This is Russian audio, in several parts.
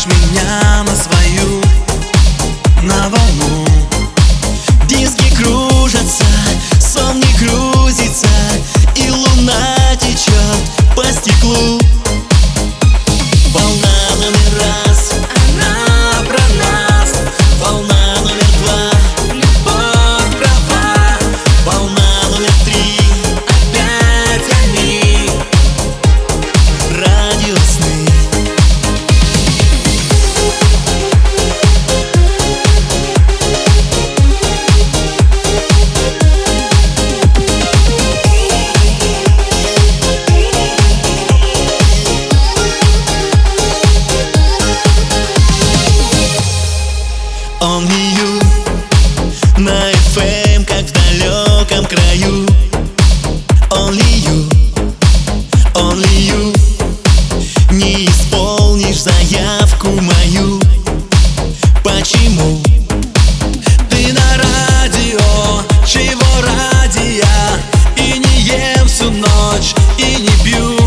меня на свою, на волну. Диски кружатся, сон не грузится, и луна течет по стеклу. Волна номер раз, она про нас. Волна номер два, любовь права. Волна номер три, опять они, радиосны. Only you на FM, как в далеком краю. Only you, only you. Не исполнишь заявку мою. Почему? Ты на радио, чего ради я и не ем всю ночь, и не пью.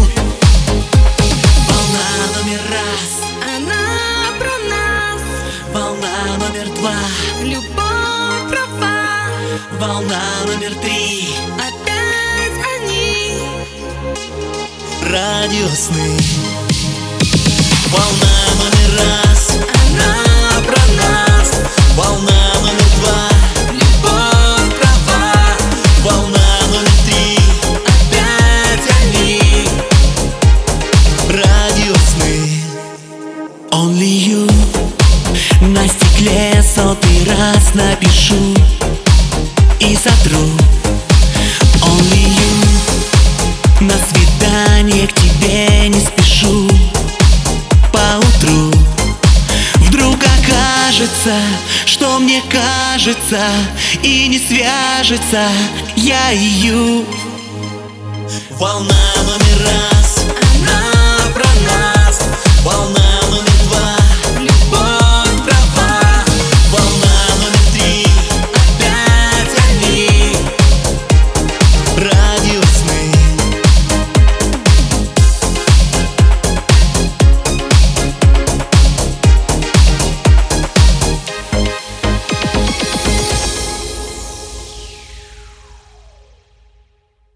Волна номер раз, Она про нас, волна номер два, любовь права. волна номер три, Опять они, радиосны. Волна номер раз, она про нас. Волна номер два, любовь права. Волна номер три, опять они, радиосны. Only you. На стекле сотый раз напишу и сотру. Only you. На свидание к тебе не спешу. Поутру вдруг окажется, что мне кажется, и не свяжется я ее. Волна номер раз, она про нас. Волна